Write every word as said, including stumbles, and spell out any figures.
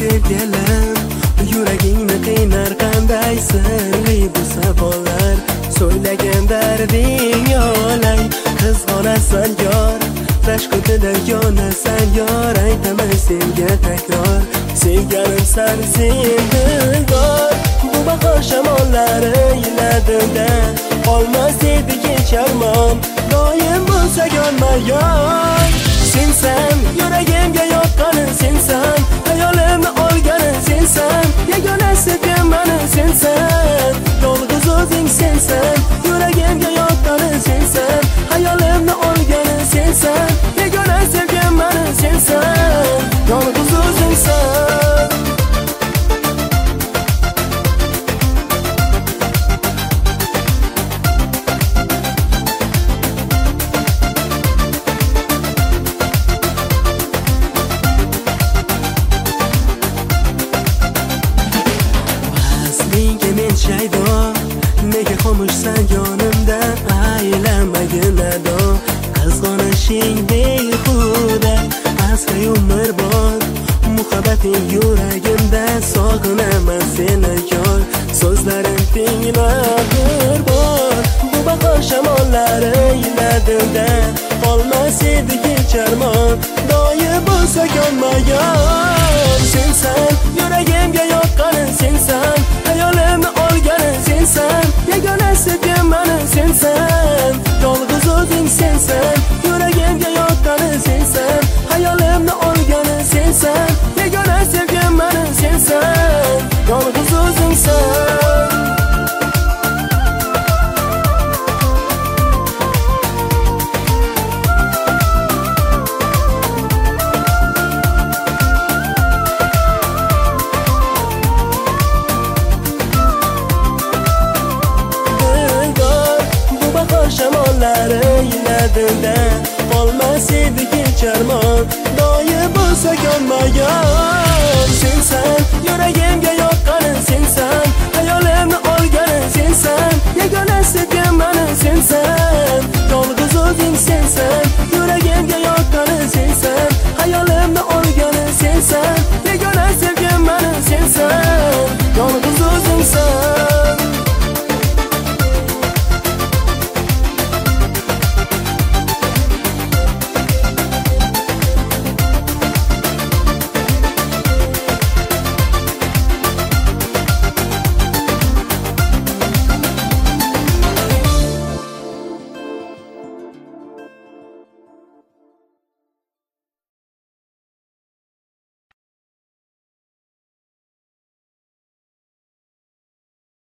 sevgilim, yuragingni qiynar qanday sirli bu savollar. So'ylagan darding yolay, qizg'onasan yor, rashkutida yonasan yor. Aytaman senga takror, sevganim san sen dilbor. Bu bahor shamollari yiladimda, qolmas edi kecharmon, doim bo'lsa yonma-yon. Sensan yuragimga yoqqanim, sensan hayolimni olganim, sensan yagona sevgim mani, sensan yolg'iz o'zing, sensan yuragimga yoqqanim, sensan hayolimni olganim, sensan yagona sevgim mani, sensan yolg'iz o'zingsan. Shaydo, nega xomushsan yonimda, aylamagin ado. Qizg'onishing behuda, asli umrbod muhabbating yuragimda. Sog'inaman seni yor, so'zlarim tinglab bir bor. Bu bahor shamollari yiladimda, qolmas edi kecharmon, doim bo'lsa yonma-yon. Sensan yuragimga yoqqanim, sensan hayolimni olganim, sensan yagona sevgim mani, sensan yolg'iz o'zing, sensan yuragimga yoqqanim, sensan hayolimni olganim, sensan yagona sevgim mani, sensan yolg'iz o'zingsan. Shamollari yiladimda, qolmas edi kecharmon, doim bo'lsa yonma-yon. Sensan yuragimga yoqqanim, sensan hayolimni olganim, sensan yagona sevgim mani, sensan yolg'iz o'zing, sensan yuragimga yoqqanim, sensan hayolimni olganim, sensan